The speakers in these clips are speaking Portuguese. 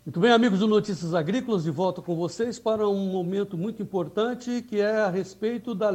Muito bem, amigos do Notícias Agrícolas, de volta com vocês para um momento muito importante, que é a respeito da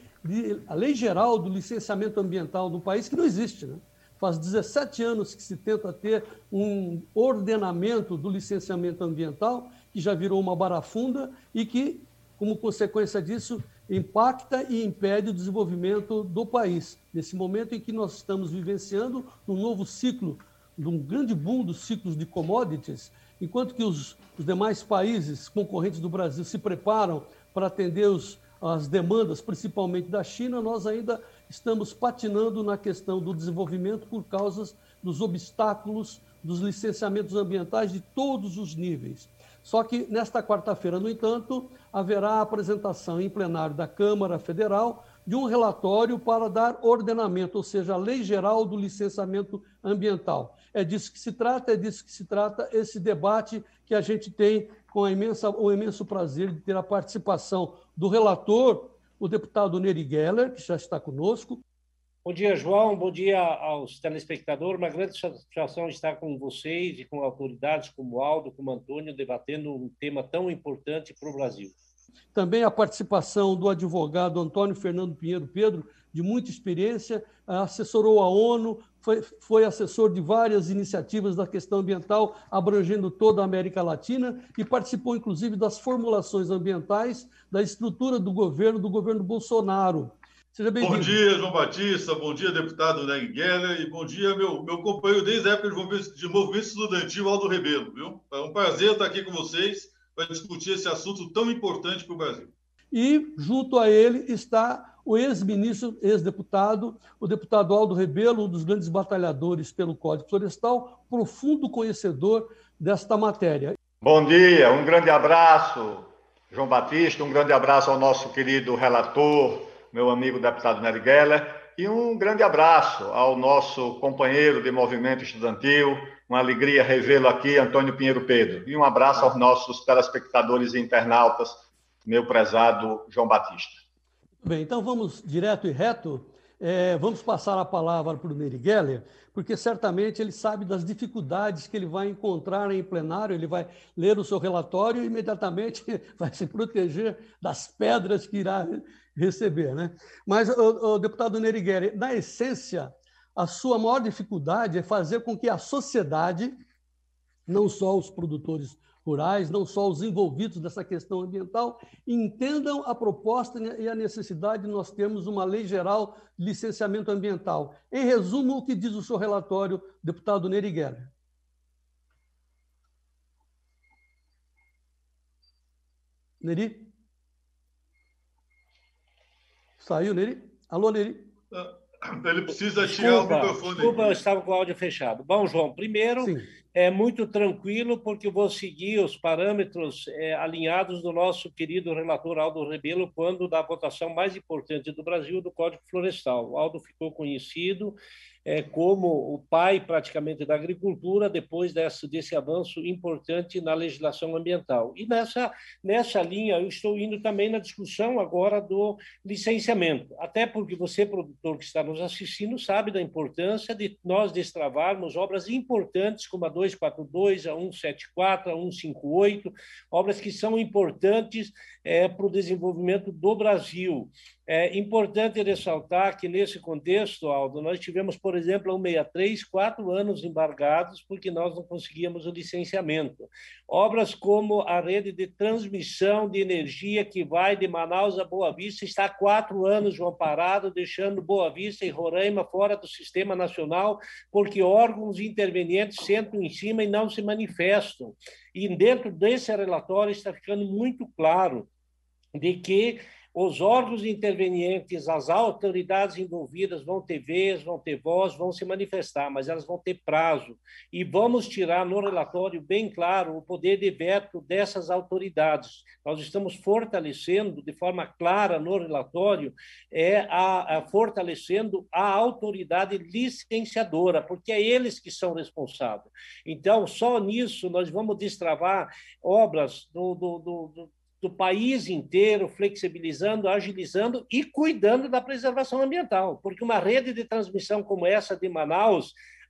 a lei geral do licenciamento ambiental no país, que não existe, né? Faz 17 anos que se tenta ter um ordenamento do licenciamento ambiental, que já virou uma barafunda e que, como consequência disso, impacta e impede o desenvolvimento do país. Nesse momento em que nós estamos vivenciando um novo ciclo, de um grande boom dos ciclos de commodities, enquanto que os demais países concorrentes do Brasil se preparam para atender as demandas, principalmente da China, nós ainda estamos patinando na questão do desenvolvimento por causa dos obstáculos dos licenciamentos ambientais de todos os níveis. Só que nesta quarta-feira, no entanto, haverá a apresentação em plenário da Câmara Federal de um relatório para dar ordenamento, ou seja, a Lei Geral do Licenciamento Ambiental. É disso que se trata esse debate que a gente tem com o imenso prazer de ter a participação do relator, o deputado Nery Geller, que já está conosco. Bom dia, João. Bom dia aos telespectadores. Uma grande satisfação estar com vocês e com autoridades como Aldo, como Antônio, debatendo um tema tão importante para o Brasil. Também a participação do advogado Antônio Fernando Pinheiro Pedro, de muita experiência, assessorou a ONU, foi assessor de várias iniciativas da questão ambiental, abrangendo toda a América Latina, e participou, inclusive, das formulações ambientais da estrutura do governo Bolsonaro. Seja bem-vindo. Bom dia, João Batista, bom dia, deputado Nery Geller, e bom dia, meu companheiro desde a época de movimento estudantil, Aldo Rebelo, viu? É um prazer estar aqui com vocês para discutir esse assunto tão importante para o Brasil. E, junto a ele, está o ex-ministro, ex-deputado, o deputado Aldo Rebelo, um dos grandes batalhadores pelo Código Florestal, profundo conhecedor desta matéria. Bom dia, um grande abraço, João Batista, um grande abraço ao nosso querido relator, meu amigo deputado Nery Geller, e um grande abraço ao nosso companheiro de movimento estudantil, uma alegria revê-lo aqui, Antônio Pinheiro Pedro. E um abraço aos nossos telespectadores e internautas, meu prezado João Batista. Bem, então vamos direto e reto. Vamos passar a palavra para o Nery Geller, porque certamente ele sabe das dificuldades que ele vai encontrar em plenário, ele vai ler o seu relatório e imediatamente vai se proteger das pedras que irá receber, né? Mas, o deputado Nery Geller, na essência, a sua maior dificuldade é fazer com que a sociedade, não só os produtores rurais, não só os envolvidos dessa questão ambiental, entendam a proposta e a necessidade de nós termos uma lei geral de licenciamento ambiental. Em resumo, o que diz o seu relatório, deputado Nery Geller? Nery? Saiu, Nery? Alô, Nery? Ele precisa tirar o microfone. Desculpa, eu estava com o áudio fechado. Bom, João, primeiro, sim, é muito tranquilo, porque eu vou seguir os parâmetros alinhados do nosso querido relator Aldo Rebelo, quando da votação mais importante do Brasil, do Código Florestal. O Aldo ficou conhecido como o pai, praticamente, da agricultura, depois desse avanço importante na legislação ambiental. E nessa linha, eu estou indo também na discussão agora do licenciamento, até porque você, produtor que está nos assistindo, sabe da importância de nós destravarmos obras importantes, como a 242, a 174, a 158, obras que são importantes para o desenvolvimento do Brasil. É importante ressaltar que, nesse contexto, Aldo, nós tivemos, por exemplo, a 163, 4 anos embargados, porque nós não conseguíamos o licenciamento. Obras como a rede de transmissão de energia que vai de Manaus a Boa Vista está há 4 anos, João, parado, deixando Boa Vista e Roraima fora do sistema nacional, porque órgãos intervenientes sentam em cima e não se manifestam. E dentro desse relatório está ficando muito claro de que os órgãos intervenientes, as autoridades envolvidas vão ter vez, vão ter voz, vão se manifestar, mas elas vão ter prazo. E vamos tirar no relatório bem claro o poder de veto dessas autoridades. Nós estamos fortalecendo de forma clara no relatório, fortalecendo a autoridade licenciadora, porque é eles que são responsáveis. Então, só nisso nós vamos destravar obras do país inteiro, flexibilizando, agilizando e cuidando da preservação ambiental, porque uma rede de transmissão como essa de Manaus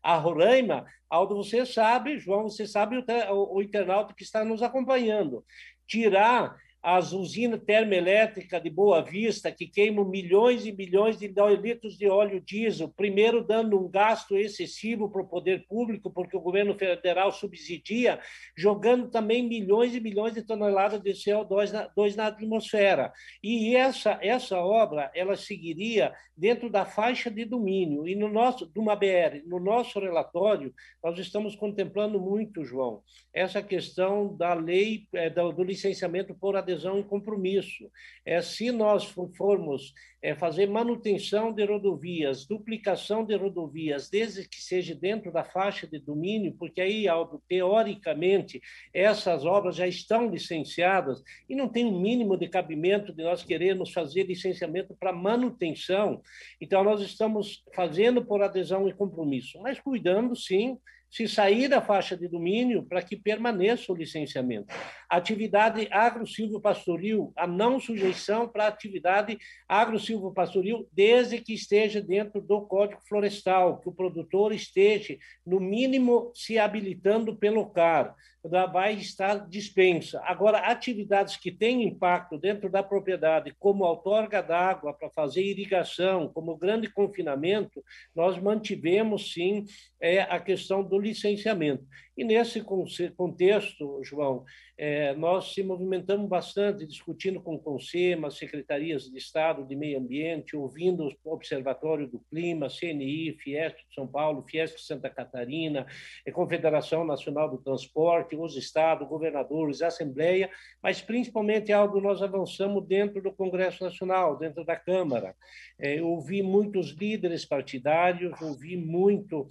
a Roraima, Aldo, você sabe, João, você sabe, o internauta que está nos acompanhando, tirar as usinas termoelétricas de Boa Vista, que queimam milhões e milhões de litros de óleo diesel, primeiro dando um gasto excessivo para o poder público, porque o governo federal subsidia, jogando também milhões e milhões de toneladas de CO2 na atmosfera. E essa obra, ela seguiria dentro da faixa de domínio. E de uma BR, no nosso relatório, nós estamos contemplando muito, João, essa questão da lei, do licenciamento por adesão e compromisso. Se nós formos fazer manutenção de rodovias, duplicação de rodovias, desde que seja dentro da faixa de domínio, porque aí, Aldo, teoricamente, essas obras já estão licenciadas e não tem um mínimo de cabimento de nós querermos fazer licenciamento para manutenção. Então, nós estamos fazendo por adesão e compromisso, mas cuidando, sim, se sair da faixa de domínio para que permaneça o licenciamento. A atividade agro-silvopastoril, a não sujeição para a atividade agro-silvopastoril, desde que esteja dentro do Código Florestal, que o produtor esteja, no mínimo, se habilitando pelo CAR, vai estar dispensa. Agora, atividades que têm impacto dentro da propriedade, como a outorga d'água para fazer irrigação, como grande confinamento, nós mantivemos, sim, a questão do licenciamento. E nesse contexto, João, nós se movimentamos bastante, discutindo com o CONSEMA, secretarias de Estado de Meio Ambiente, ouvindo o Observatório do Clima, CNI, Fiesp de São Paulo, Fiesp de Santa Catarina, Confederação Nacional do Transporte, os estados, governadores, Assembleia, mas principalmente algo nós avançamos dentro do Congresso Nacional, dentro da Câmara. Ouvi muitos líderes partidários, ouvi muito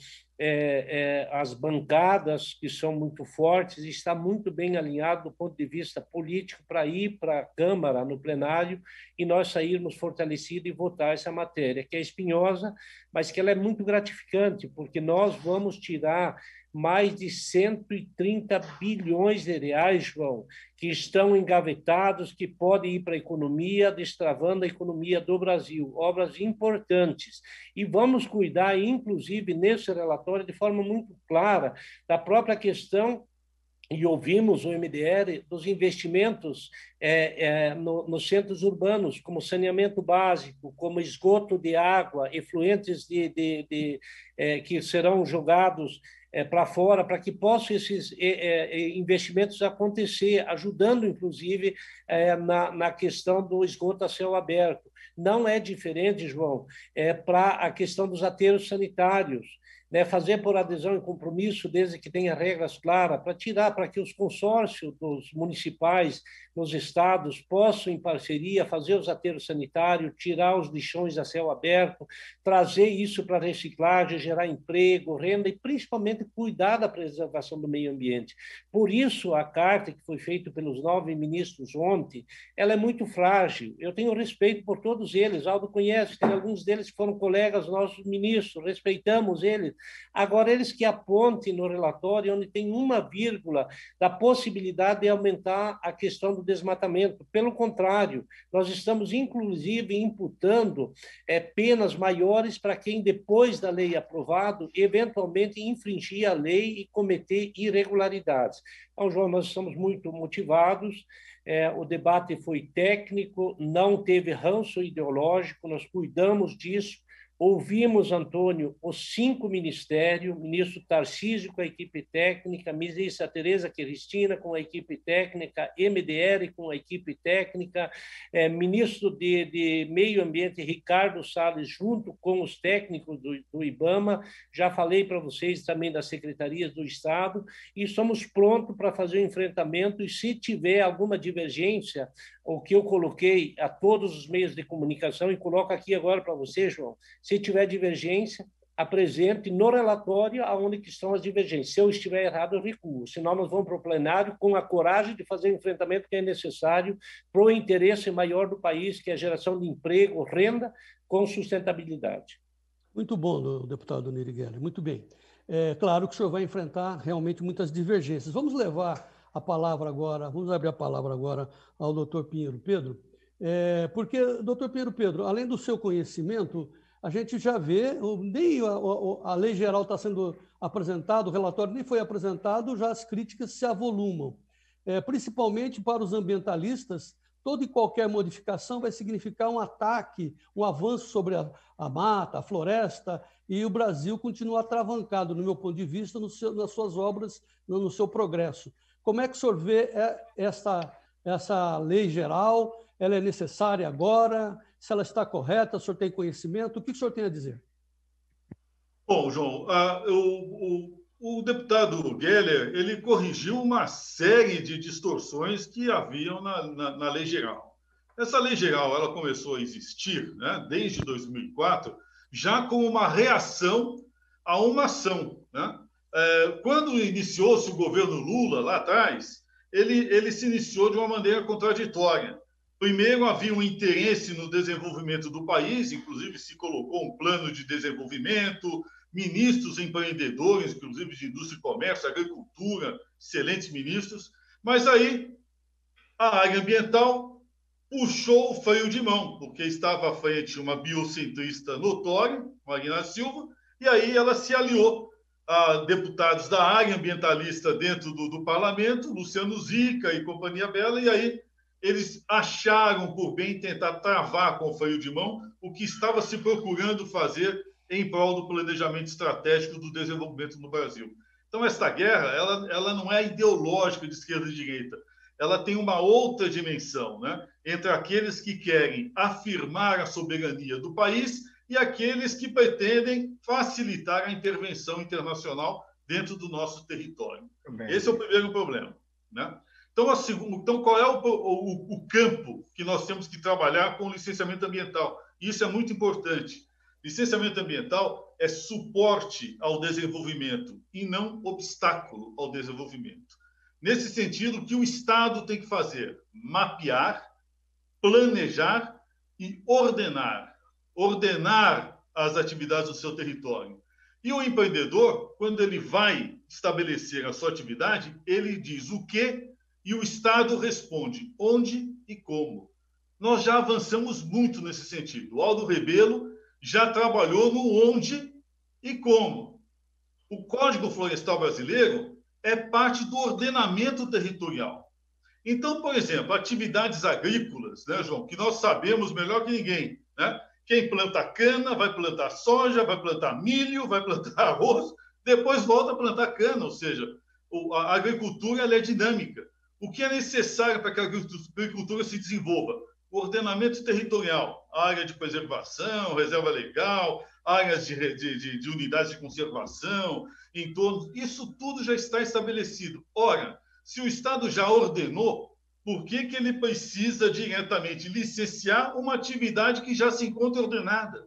as bancadas, que são muito fortes, e está muito bem alinhado do ponto de vista político para ir para a Câmara, no plenário, e nós sairmos fortalecidos e votar essa matéria, que é espinhosa, mas que ela é muito gratificante, porque nós vamos tirar mais de 130 bilhões de reais, João, que estão engavetados, que podem ir para a economia, destravando a economia do Brasil. Obras importantes. E vamos cuidar, inclusive, nesse relatório, de forma muito clara, da própria questão, e ouvimos o MDR, dos investimentos nos centros urbanos, como saneamento básico, como esgoto de água, efluentes que serão jogados para fora, para que possam esses investimentos acontecer, ajudando, inclusive, na questão do esgoto a céu aberto. Não é diferente, João, para a questão dos aterros sanitários, fazer por adesão e compromisso, desde que tenha regras claras, para que os consórcios dos municipais nos estados possam, em parceria, fazer os aterros sanitários, tirar os lixões a céu aberto, trazer isso para reciclagem, gerar emprego, renda e, principalmente, cuidar da preservação do meio ambiente. Por isso, a carta que foi feita pelos 9 ministros ontem, ela é muito frágil. Eu tenho respeito por todos eles. Aldo conhece, tem alguns deles que foram colegas nossos ministros, respeitamos eles. Agora, eles que apontem no relatório onde tem 1,, da possibilidade de aumentar a questão do desmatamento. Pelo contrário, nós estamos, inclusive, imputando penas maiores para quem, depois da lei aprovada, eventualmente infringir a lei e cometer irregularidades. Então, João, nós estamos muito motivados. O debate foi técnico, não teve ranço ideológico, nós cuidamos disso. Ouvimos, Antônio, os 5 ministérios, ministro Tarcísio com a equipe técnica, ministra Tereza Cristina com a equipe técnica, MDR com a equipe técnica, ministro de Meio Ambiente, Ricardo Salles, junto com os técnicos do IBAMA. Já falei para vocês também das secretarias do Estado, e somos prontos para fazer o enfrentamento, e se tiver alguma divergência, o que eu coloquei a todos os meios de comunicação, e coloco aqui agora para você, João, se tiver divergência, apresente no relatório aonde que estão as divergências. Se eu estiver errado, eu recuo. Senão, nós vamos para o plenário com a coragem de fazer o enfrentamento que é necessário para o interesse maior do país, que é a geração de emprego, renda, com sustentabilidade. Muito bom, deputado Neri Geller, muito bem. Claro que o senhor vai enfrentar realmente muitas divergências. Vamos levar a palavra agora, vamos abrir a palavra agora ao doutor Pinheiro Pedro, porque, doutor Pinheiro Pedro, além do seu conhecimento, a gente já vê, nem a lei geral está sendo apresentada, o relatório nem foi apresentado, já as críticas se avolumam. Principalmente para os ambientalistas, toda e qualquer modificação vai significar um ataque, um avanço sobre a mata, a floresta, e o Brasil continua atravancado, no meu ponto de vista, nas suas obras, no seu progresso. Como é que o senhor vê essa lei geral? Ela é necessária agora? Se ela está correta, o senhor tem conhecimento? O que o senhor tem a dizer? Bom, João, o deputado Geller, ele corrigiu uma série de distorções que haviam na lei geral. Essa lei geral, ela começou a existir, né, desde 2004, já como uma reação a uma ação, né? Quando iniciou-se o governo Lula, lá atrás, ele se iniciou de uma maneira contraditória. Primeiro, havia um interesse no desenvolvimento do país, inclusive se colocou um plano de desenvolvimento, ministros empreendedores, inclusive de indústria e comércio, agricultura, excelentes ministros, mas aí a área ambiental puxou o freio de mão, porque estava à frente uma biocentrista notória, Marina Silva, e aí ela se aliou a deputados da área ambientalista dentro do parlamento, Luciano Zica e companhia bela, e aí eles acharam por bem tentar travar com o freio de mão o que estava se procurando fazer em prol do planejamento estratégico do desenvolvimento no Brasil. Então, esta guerra ela não é ideológica de esquerda e direita, ela tem uma outra dimensão, né? Entre aqueles que querem afirmar a soberania do país e aqueles que pretendem facilitar a intervenção internacional dentro do nosso território. Esse é o primeiro problema, né? Então, qual é o campo que nós temos que trabalhar com o licenciamento ambiental? Isso é muito importante. Licenciamento ambiental é suporte ao desenvolvimento e não obstáculo ao desenvolvimento. Nesse sentido, o que o Estado tem que fazer? Mapear, planejar e ordenar. Ordenar as atividades do seu território. E o empreendedor, quando ele vai estabelecer a sua atividade, ele diz o quê e o Estado responde onde e como. Nós já avançamos muito nesse sentido. O Aldo Rebelo já trabalhou no onde e como. O Código Florestal Brasileiro é parte do ordenamento territorial. Então, por exemplo, atividades agrícolas, né, João, que nós sabemos melhor que ninguém, né? Quem planta cana vai plantar soja, vai plantar milho, vai plantar arroz, depois volta a plantar cana, ou seja, a agricultura ela é dinâmica. O que é necessário para que a agricultura se desenvolva? O ordenamento territorial, área de preservação, reserva legal, áreas de unidades de conservação, entornos, isso tudo já está estabelecido. Ora, se o Estado já ordenou, por que ele precisa diretamente licenciar uma atividade que já se encontra ordenada?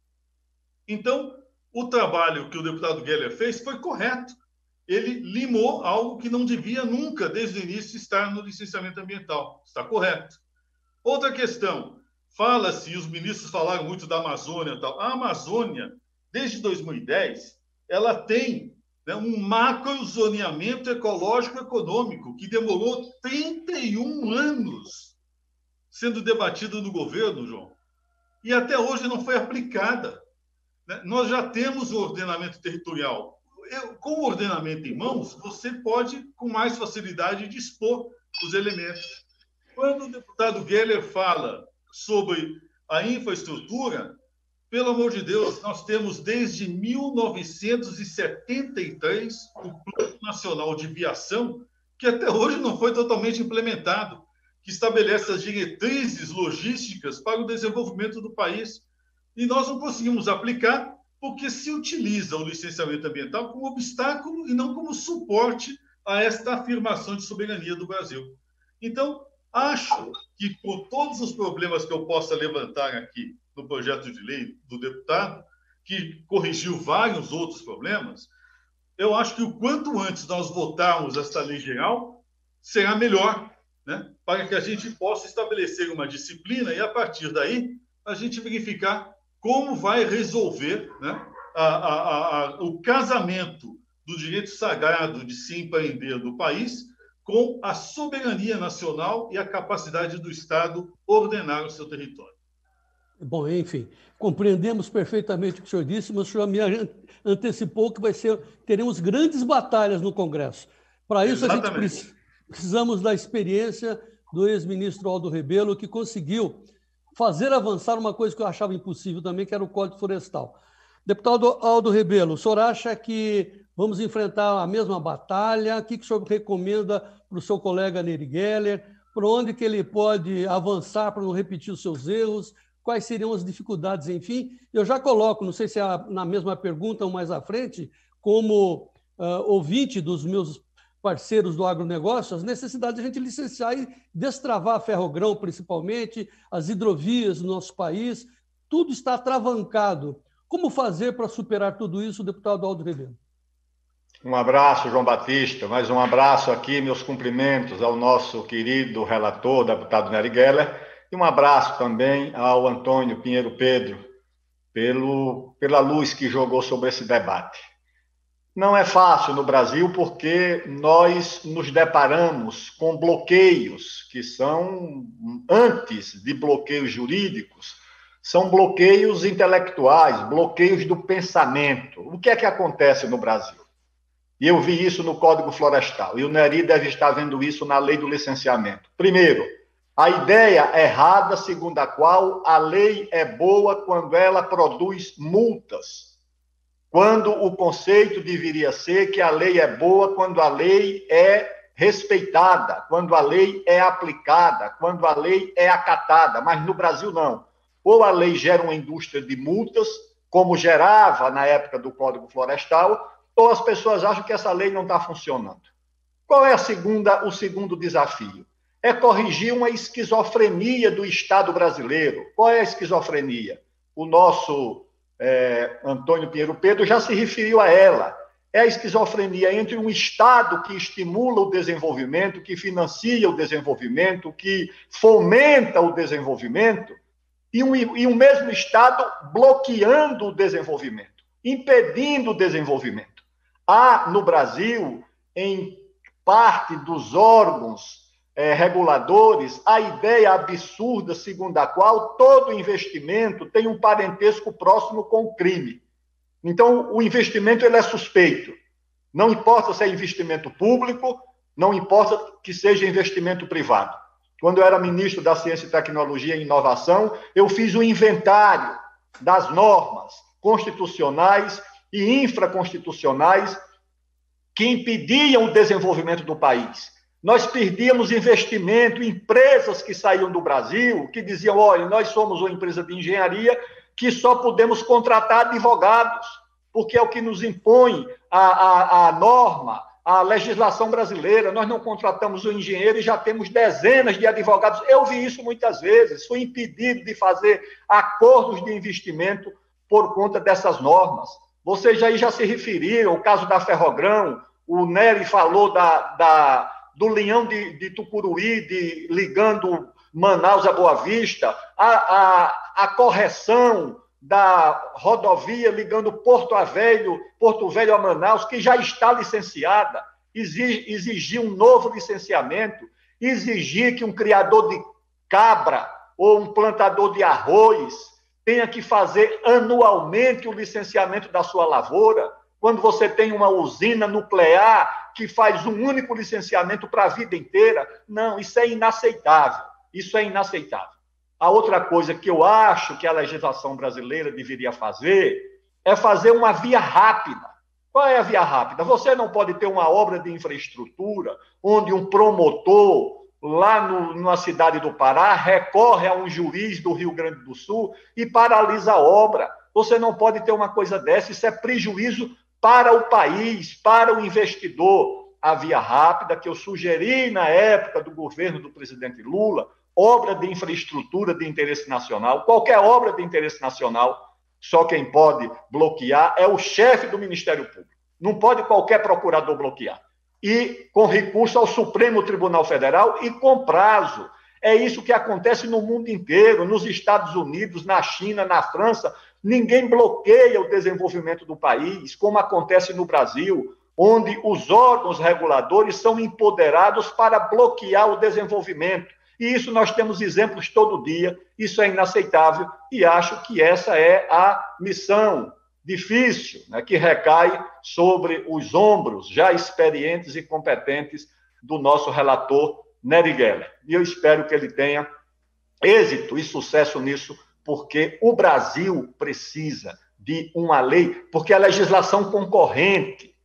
Então, o trabalho que o deputado Geller fez foi correto. Ele limou algo que não devia nunca, desde o início, estar no licenciamento ambiental. Está correto. Outra questão, fala-se, e os ministros falaram muito da Amazônia e tal. A Amazônia, desde 2010, ela tem, né, um macrozoneamento ecológico-econômico que demorou 31 anos sendo debatido no governo, João, e até hoje não foi aplicada. Né? Nós já temos o ordenamento territorial. Com o ordenamento em mãos, você pode, com mais facilidade, dispor os elementos. Quando o deputado Geller fala sobre a infraestrutura, pelo amor de Deus, nós temos desde 1973 o Plano Nacional de Viação, que até hoje não foi totalmente implementado, que estabelece as diretrizes logísticas para o desenvolvimento do país. E nós não conseguimos aplicar porque se utiliza o licenciamento ambiental como obstáculo e não como suporte a esta afirmação de soberania do Brasil. Então, acho que, com todos os problemas que eu possa levantar aqui no projeto de lei do deputado, que corrigiu vários outros problemas, eu acho que o quanto antes nós votarmos esta lei geral, será melhor, né? Para que a gente possa estabelecer uma disciplina e, a partir daí, a gente verificar como vai resolver, né, o casamento do direito sagrado de se empreender do país com a soberania nacional e a capacidade do Estado ordenar o seu território. Bom, enfim, compreendemos perfeitamente o que o senhor disse, mas o senhor me antecipou que teremos grandes batalhas no Congresso. Para isso, a gente precisamos da experiência do ex-ministro Aldo Rebelo, que conseguiu fazer avançar uma coisa que eu achava impossível também, que era o Código Florestal. Deputado Aldo Rebelo, o senhor acha que vamos enfrentar a mesma batalha? O que o senhor recomenda para o seu colega Nery Geller? Por onde que ele pode avançar para não repetir os seus erros? Quais seriam as dificuldades, enfim? Eu já coloco, não sei se é na mesma pergunta ou mais à frente, como ouvinte dos meus parceiros do agronegócio, as necessidades de a gente licenciar e destravar a ferrogrão, principalmente, as hidrovias do nosso país, tudo está atravancado. Como fazer para superar tudo isso, deputado Aldo Rebelo? Um abraço, João Batista, mais um abraço aqui, meus cumprimentos ao nosso querido relator, deputado Nery Geller, e um abraço também ao Antônio Pinheiro Pedro, pela luz que jogou sobre esse debate. Não é fácil no Brasil porque nós nos deparamos com bloqueios que são, antes de bloqueios jurídicos, são bloqueios intelectuais, bloqueios do pensamento. O que é que acontece no Brasil? E eu vi isso no Código Florestal, e o Nery deve estar vendo isso na lei do licenciamento. Primeiro, a ideia errada segundo a qual a lei é boa quando ela produz multas, quando o conceito deveria ser que a lei é boa quando a lei é respeitada, quando a lei é aplicada, quando a lei é acatada, mas no Brasil não. Ou a lei gera uma indústria de multas, como gerava na época do Código Florestal, ou as pessoas acham que essa lei não está funcionando. Qual é o segundo desafio? É corrigir uma esquizofrenia do Estado brasileiro. Qual é a esquizofrenia? O nosso Antônio Pinheiro Pedro já se referiu a ela. É a esquizofrenia entre um Estado que estimula o desenvolvimento, que financia o desenvolvimento, que fomenta o desenvolvimento, e um mesmo Estado bloqueando o desenvolvimento, impedindo o desenvolvimento. Há, no Brasil, em parte dos órgãos reguladores, a ideia absurda segundo a qual todo investimento tem um parentesco próximo com o crime. Então, o investimento ele é suspeito. Não importa se é investimento público, não importa que seja investimento privado. Quando eu era ministro da Ciência e Tecnologia e Inovação, eu fiz um inventário das normas constitucionais e infraconstitucionais que impediam o desenvolvimento do país. Nós perdíamos investimento, empresas que saíam do Brasil, que diziam, olha, nós somos uma empresa de engenharia que só podemos contratar advogados, porque é o que nos impõe a norma, a legislação brasileira. Nós não contratamos um engenheiro e já temos dezenas de advogados. Eu vi isso muitas vezes, fui impedido de fazer acordos de investimento por conta dessas normas. Vocês aí já se referiram, o caso da Ferrogrão, o Nery falou do Leão de Tucuruí, ligando Manaus a Boa Vista, a correção da rodovia ligando Porto Velho a Manaus, que já está licenciada, exigir um novo licenciamento, exigir que um criador de cabra ou um plantador de arroz tenha que fazer anualmente o licenciamento da sua lavoura, quando você tem uma usina nuclear que faz um único licenciamento para a vida inteira. Não, isso é inaceitável. Isso é inaceitável. A outra coisa que eu acho que a legislação brasileira deveria fazer é fazer uma via rápida. Qual é a via rápida? Você não pode ter uma obra de infraestrutura onde um promotor lá na cidade do Pará, recorre a um juiz do Rio Grande do Sul e paralisa a obra. Você não pode ter uma coisa dessa, isso é prejuízo para o país, para o investidor. A via rápida que eu sugeri na época do governo do presidente Lula, obra de infraestrutura de interesse nacional, qualquer obra de interesse nacional, só quem pode bloquear é o chefe do Ministério Público. Não pode qualquer procurador bloquear. E com recurso ao Supremo Tribunal Federal e com prazo. É isso que acontece no mundo inteiro, nos Estados Unidos, na China, na França. Ninguém bloqueia o desenvolvimento do país, como acontece no Brasil, onde os órgãos reguladores são empoderados para bloquear o desenvolvimento. E isso nós temos exemplos todo dia, isso é inaceitável, e acho que essa é a missão difícil, né, que recai sobre os ombros já experientes e competentes do nosso relator Nery Geller. E eu espero que ele tenha êxito e sucesso nisso, porque o Brasil precisa de uma lei, porque a legislação concorrente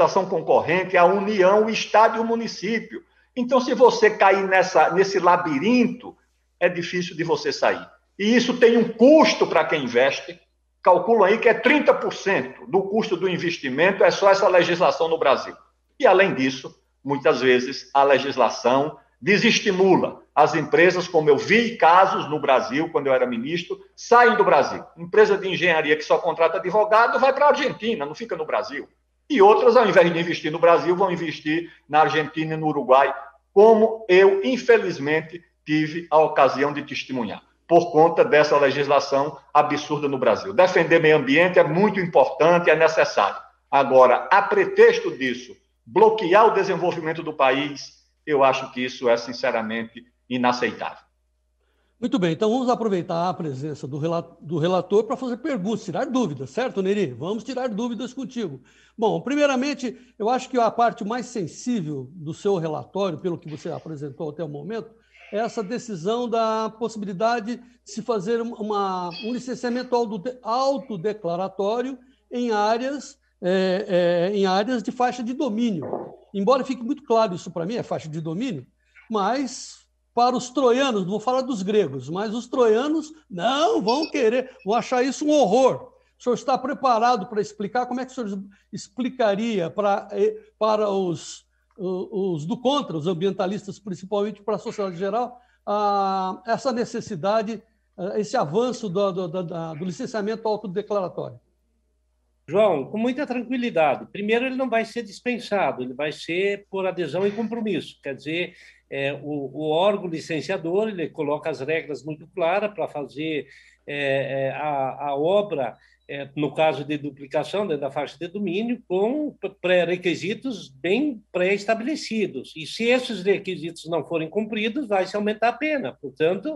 é a União, o Estado e o município. Então, se você cair nesse labirinto, é difícil de você sair. E isso tem um custo para quem investe. Calculam aí que é 30% do custo do investimento, é só essa legislação no Brasil. E, além disso, muitas vezes a legislação desestimula as empresas, como eu vi casos no Brasil, quando eu era ministro, saem do Brasil. Empresa de engenharia que só contrata advogado vai para a Argentina, não fica no Brasil. E outras, ao invés de investir no Brasil, vão investir na Argentina e no Uruguai, como eu, infelizmente, tive a ocasião de testemunhar, por conta dessa legislação absurda no Brasil. Defender meio ambiente é muito importante, é necessário. Agora, a pretexto disso, bloquear o desenvolvimento do país, eu acho que isso é, sinceramente, inaceitável. Muito bem, então vamos aproveitar a presença do relator para fazer perguntas, tirar dúvidas, certo, Nery? Vamos tirar dúvidas contigo. Bom, primeiramente, eu acho que a parte mais sensível do seu relatório, pelo que você apresentou até o momento, é essa decisão da possibilidade de se fazer um licenciamento autodeclaratório em áreas de faixa de domínio. Embora fique muito claro isso para mim, é faixa de domínio, mas para os troianos, não vou falar dos gregos, mas os troianos não vão vão achar isso um horror. O senhor está preparado para explicar? Como é que o senhor explicaria para os do contra, os ambientalistas, principalmente para a sociedade geral, essa necessidade, esse avanço do licenciamento autodeclaratório? João, com muita tranquilidade. Primeiro, ele não vai ser dispensado, ele vai ser por adesão e compromisso. Quer dizer, o órgão licenciador ele coloca as regras muito claras para fazer a obra, no caso de duplicação dentro da faixa de domínio, com pré-requisitos bem pré-estabelecidos. E se esses requisitos não forem cumpridos, vai se aumentar a pena. Portanto,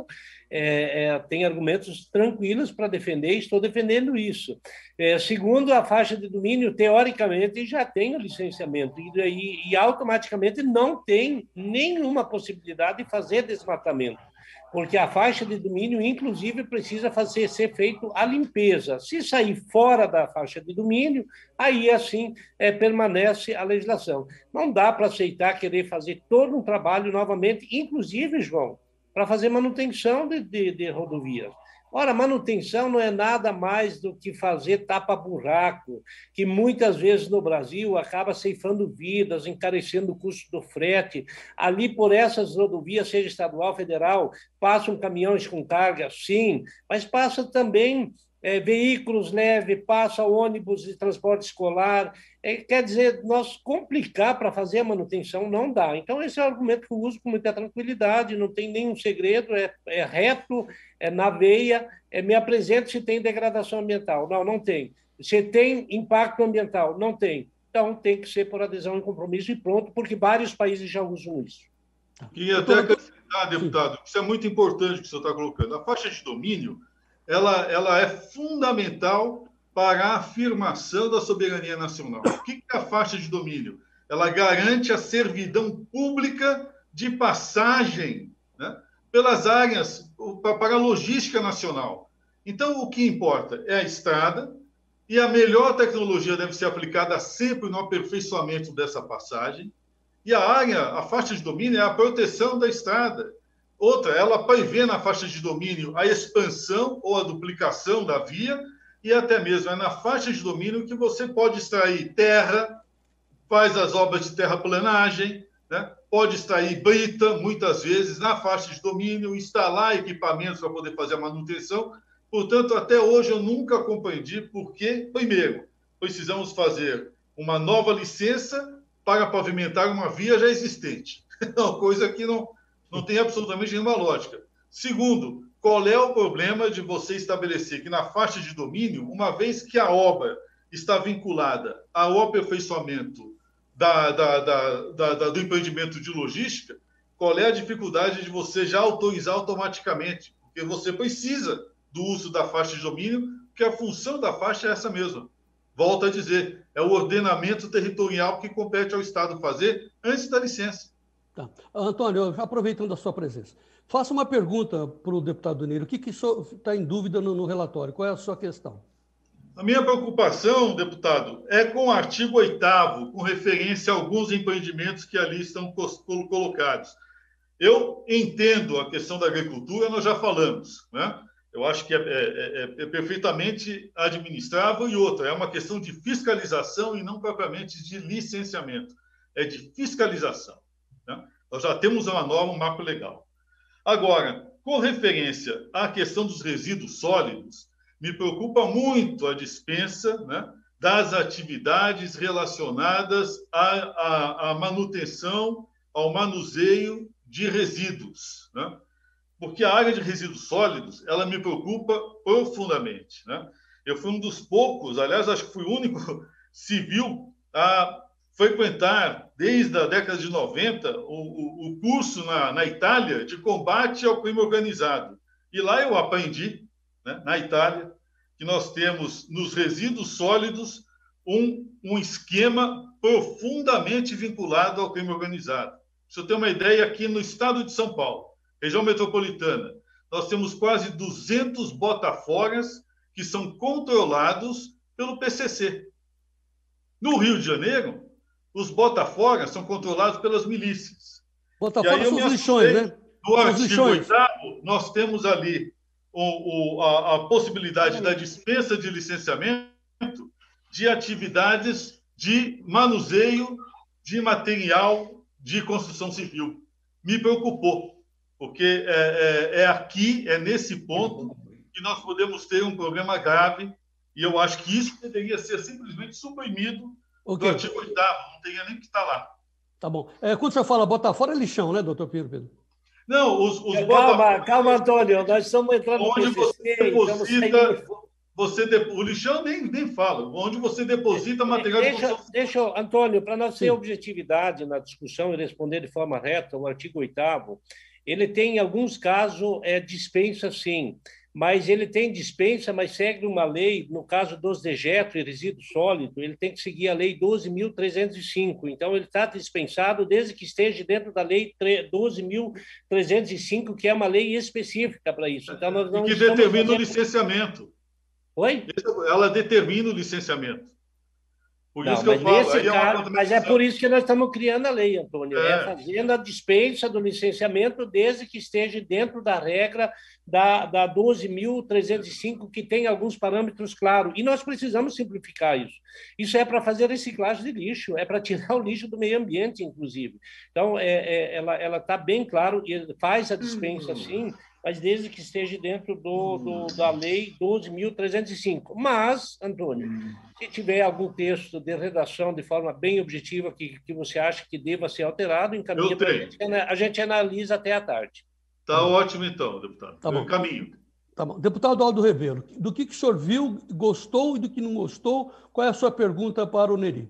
tem argumentos tranquilos para defender, e estou defendendo isso. Segundo, a faixa de domínio, teoricamente, já tem o licenciamento e automaticamente não tem nenhuma possibilidade de fazer desmatamento, porque a faixa de domínio, inclusive, precisa ser feita a limpeza. Se sair fora da faixa de domínio, aí, assim, permanece a legislação. Não dá para aceitar querer fazer todo um trabalho novamente, inclusive, João, para fazer manutenção de rodovias. Ora, manutenção não é nada mais do que fazer tapa-buraco, que muitas vezes no Brasil acaba ceifando vidas, encarecendo o custo do frete. Ali, por essas rodovias, seja estadual, federal, passam caminhões com carga, sim, mas passa também veículos leves, passa ônibus de transporte escolar. Quer dizer, nós complicar para fazer a manutenção não dá. Então, esse é o argumento que eu uso com muita tranquilidade, não tem nenhum segredo, é reto, é na veia, me apresenta se tem degradação ambiental. Não, não tem. Se tem impacto ambiental, não tem. Então, tem que ser por adesão e compromisso e pronto, porque vários países já usam isso. E até acrescentar, deputado, isso é muito importante que o senhor está colocando. A faixa de domínio, ela é fundamental para a afirmação da soberania nacional. O que é a faixa de domínio? Ela garante a servidão pública de passagem, né, pelas áreas, para a logística nacional. Então, o que importa é a estrada, e a melhor tecnologia deve ser aplicada sempre no aperfeiçoamento dessa passagem, e a faixa de domínio é a proteção da estrada. Outra, ela prevê na faixa de domínio a expansão ou a duplicação da via, e até mesmo é na faixa de domínio que você pode extrair terra, faz as obras de terraplanagem, né? Pode extrair brita, muitas vezes, na faixa de domínio, instalar equipamentos para poder fazer a manutenção. Portanto, até hoje eu nunca compreendi por que, primeiro, precisamos fazer uma nova licença para pavimentar uma via já existente. É uma coisa que não tem absolutamente nenhuma lógica. Segundo, qual é o problema de você estabelecer que na faixa de domínio, uma vez que a obra está vinculada ao aperfeiçoamento do empreendimento de logística, qual é a dificuldade de você já autorizar automaticamente? Porque você precisa do uso da faixa de domínio, porque a função da faixa é essa mesma. Volto a dizer, é o ordenamento territorial que compete ao Estado fazer antes da licença. Tá. Antônio, aproveitando a sua presença, faça uma pergunta para o deputado Nery. O que está em dúvida no relatório? Qual é a sua questão? A minha preocupação, deputado, é com o artigo 8º, com referência a alguns empreendimentos que ali estão colocados. Eu entendo a questão da agricultura, nós já falamos, né? Eu acho que é perfeitamente administrável, e outra, é uma questão de fiscalização e não propriamente de licenciamento, é de fiscalização, né? Nós já temos uma norma, um marco legal. Agora, com referência à questão dos resíduos sólidos, me preocupa muito a dispensa, né, das atividades relacionadas à manutenção, ao manuseio de resíduos, né? Porque a área de resíduos sólidos, ela me preocupa profundamente, né? Eu fui um dos poucos, aliás, acho que fui o único civil a frequentar, desde a década de 90, o curso na Itália de combate ao crime organizado. E lá eu aprendi, né, na Itália, que nós temos nos resíduos sólidos um esquema profundamente vinculado ao crime organizado. Para você ter uma ideia, aqui no estado de São Paulo, região metropolitana, nós temos quase 200 botaforas que são controlados pelo PCC. No Rio de Janeiro, os botaforas são controlados pelas milícias. Botaforas são os lixões, né? No artigo 8º, nós temos ali a possibilidade da dispensa de licenciamento de atividades de manuseio de material de construção civil. Me preocupou, porque é nesse ponto que nós podemos ter um problema grave, e eu acho que isso deveria ser simplesmente suprimido do artigo 8º, não teria nem que estar lá. Tá bom. Quando você fala Botafora, é lixão, né, doutor Pedro? Não, calma, Antônio, nós estamos entrando no onde PCC, você deposita, o lixão nem fala, onde você deposita material de construção. Deixa, Antônio, para nós ter objetividade na discussão e responder de forma reta, o artigo 8º, ele tem, em alguns casos, dispensa sim, mas ele tem dispensa, mas segue uma lei, no caso dos dejetos e resíduo sólido, ele tem que seguir a lei 12.305, então ele está dispensado desde que esteja dentro da lei 12.305, que é uma lei específica para isso. Então, nós não e que determina o licenciamento. Oi? Ela determina o licenciamento. Por não, isso que eu falo. Mas é por isso que nós estamos criando a lei, Antônio. Fazendo a dispensa do licenciamento desde que esteja dentro da regra da 12.305, que tem alguns parâmetros claros. E nós precisamos simplificar isso. Isso é para fazer reciclagem de lixo, é para tirar o lixo do meio ambiente, inclusive. Então, ela está bem claro, e faz a dispensa, sim, mas desde que esteja dentro da lei 12.305. Mas, Antônio, se tiver algum texto de redação de forma bem objetiva que você acha que deva ser alterado, encaminha para a gente. A gente analisa até à tarde. Está ótimo, então, deputado. Tá bom. Caminho. Tá bom. Deputado Aldo Rebelo, do que o senhor viu, gostou e do que não gostou, qual é a sua pergunta para o Nery?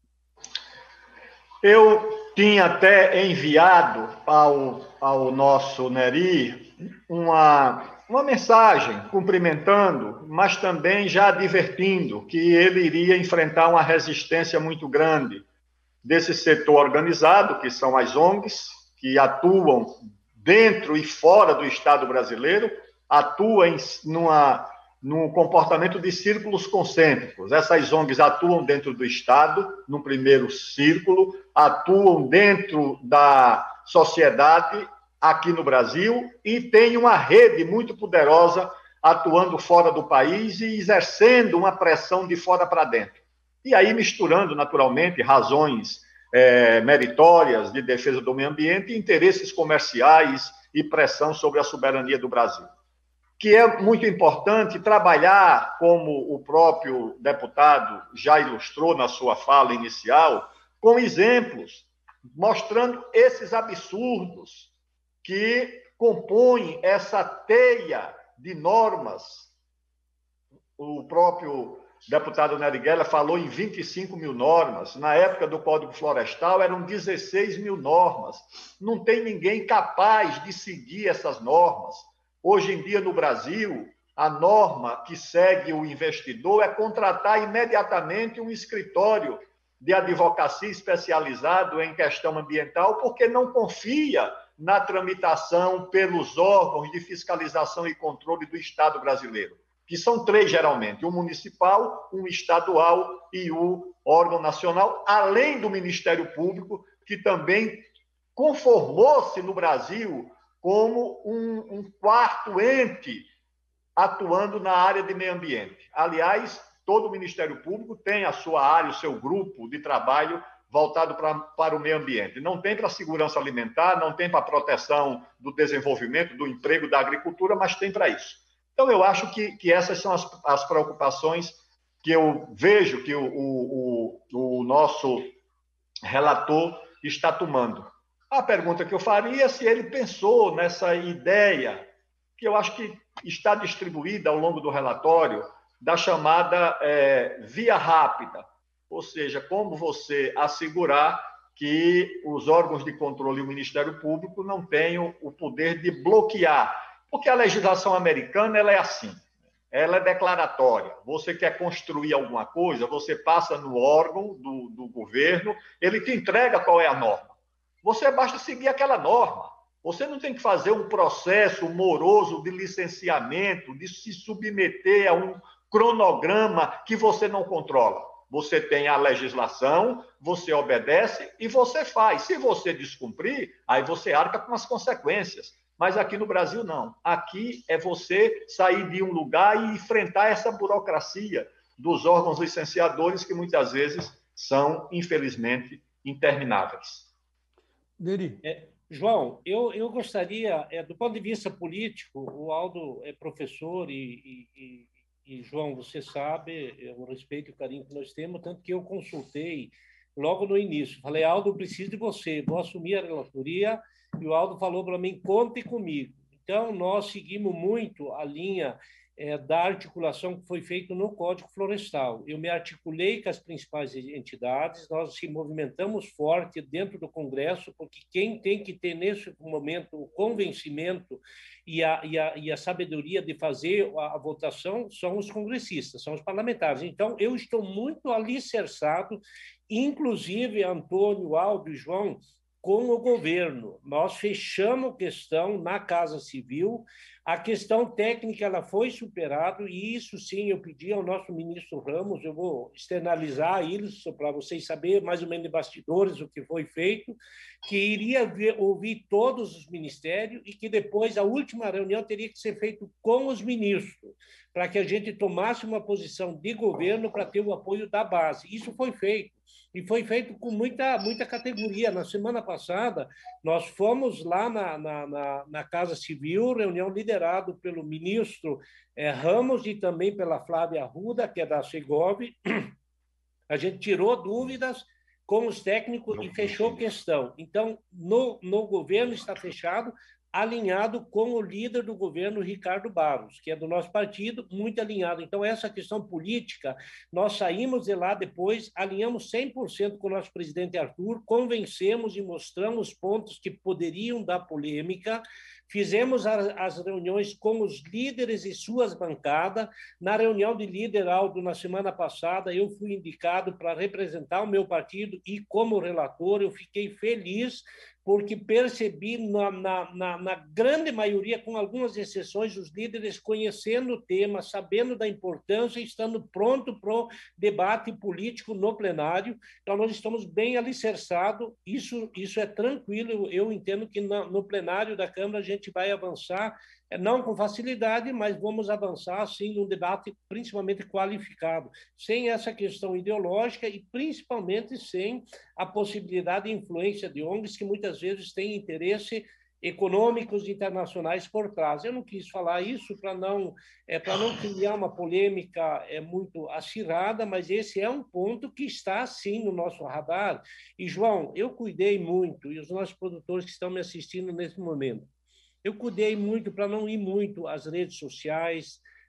Eu tinha até enviado ao nosso Nery uma mensagem cumprimentando, mas também já advertindo que ele iria enfrentar uma resistência muito grande desse setor organizado, que são as ONGs, que atuam dentro e fora do Estado brasileiro, atuam num comportamento de círculos concêntricos. Essas ONGs atuam dentro do Estado, no primeiro círculo, atuam dentro da sociedade aqui no Brasil e tem uma rede muito poderosa atuando fora do país e exercendo uma pressão de fora para dentro. E aí misturando, naturalmente, razões meritórias de defesa do meio ambiente e interesses comerciais e pressão sobre a soberania do Brasil. Que é muito importante trabalhar, como o próprio deputado já ilustrou na sua fala inicial, com exemplos, mostrando esses absurdos que compõem essa teia de normas. O próprio deputado Nery Geller falou em 25 mil normas. Na época do Código Florestal, eram 16 mil normas. Não tem ninguém capaz de seguir essas normas. Hoje em dia, no Brasil, a norma que segue o investidor é contratar imediatamente um escritório de advocacia especializado em questão ambiental, porque não confia na tramitação pelos órgãos de fiscalização e controle do Estado brasileiro, que são 3 geralmente, o municipal, o estadual e o órgão nacional, além do Ministério Público, que também conformou-se no Brasil como um quarto ente atuando na área de meio ambiente. Aliás, todo o Ministério Público tem a sua área, o seu grupo de trabalho voltado para o meio ambiente. Não tem para a segurança alimentar, não tem para a proteção do desenvolvimento, do emprego, da agricultura, mas tem para isso. Então, eu acho que essas são as preocupações que eu vejo que o nosso relator está tomando. A pergunta que eu faria é se ele pensou nessa ideia, que eu acho que está distribuída ao longo do relatório, da chamada via rápida, ou seja, como você assegurar que os órgãos de controle e o Ministério Público não tenham o poder de bloquear. Porque a legislação americana ela é assim, ela é declaratória. Você quer construir alguma coisa, você passa no órgão do governo, ele te entrega qual é a norma. Você basta seguir aquela norma. Você não tem que fazer um processo moroso de licenciamento, de se submeter a um cronograma que você não controla. Você tem a legislação, você obedece e você faz. Se você descumprir, aí você arca com as consequências. Mas aqui no Brasil, não. Aqui é você sair de um lugar e enfrentar essa burocracia dos órgãos licenciadores que muitas vezes são, infelizmente, intermináveis. Nery. João, eu gostaria, do ponto de vista político, o Aldo é professor e João, você sabe, o respeito e o carinho que nós temos, tanto que eu consultei logo no início. Falei, Aldo, eu preciso de você, vou assumir a relatoria, e o Aldo falou para mim, conte comigo. Então, nós seguimos muito a linha da articulação que foi feita no Código Florestal. Eu me articulei com as principais entidades, nós se movimentamos forte dentro do Congresso, porque quem tem que ter, nesse momento, o convencimento e a sabedoria de fazer a votação são os congressistas, são os parlamentares. Então, eu estou muito alicerçado, inclusive, Antônio, Aldo e João, com o governo. Nós fechamos a questão na Casa Civil, a questão técnica ela foi superada, e isso sim eu pedi ao nosso ministro Ramos, eu vou externalizar isso para vocês saberem mais ou menos de bastidores o que foi feito, que iria ouvir todos os ministérios e que depois a última reunião teria que ser feita com os ministros, para que a gente tomasse uma posição de governo para ter o apoio da base. Isso foi feito. E foi feito com muita categoria. Na semana passada, nós fomos lá na Casa Civil, reunião liderada pelo ministro Ramos e também pela Flávia Arruda, que é da Segov. A gente tirou dúvidas com os técnicos e fechou a questão. Então, no governo está fechado, alinhado com o líder do governo, Ricardo Barros, que é do nosso partido, muito alinhado. Então, essa questão política, nós saímos de lá depois, alinhamos 100% com o nosso presidente Arthur, convencemos e mostramos pontos que poderiam dar polêmica, fizemos as reuniões com os líderes e suas bancadas. Na reunião de líder, Aldo, na semana passada, eu fui indicado para representar o meu partido e, como relator, eu fiquei feliz porque percebi na grande maioria, com algumas exceções, os líderes conhecendo o tema, sabendo da importância e estando pronto para o debate político no plenário. Então, nós estamos bem alicerçados, isso é tranquilo, eu entendo que no plenário da Câmara a gente vai avançar, não com facilidade, mas vamos avançar, sim, num debate principalmente qualificado, sem essa questão ideológica e principalmente sem a possibilidade de influência de ONGs que muitas vezes têm interesse econômicos internacionais por trás. Eu não quis falar isso para não criar uma polêmica muito acirrada, mas esse é um ponto que está, sim, no nosso radar. E, João, eu cuidei muito, e os nossos produtores que estão me assistindo nesse momento, eu cuidei muito para não ir muito às redes sociais,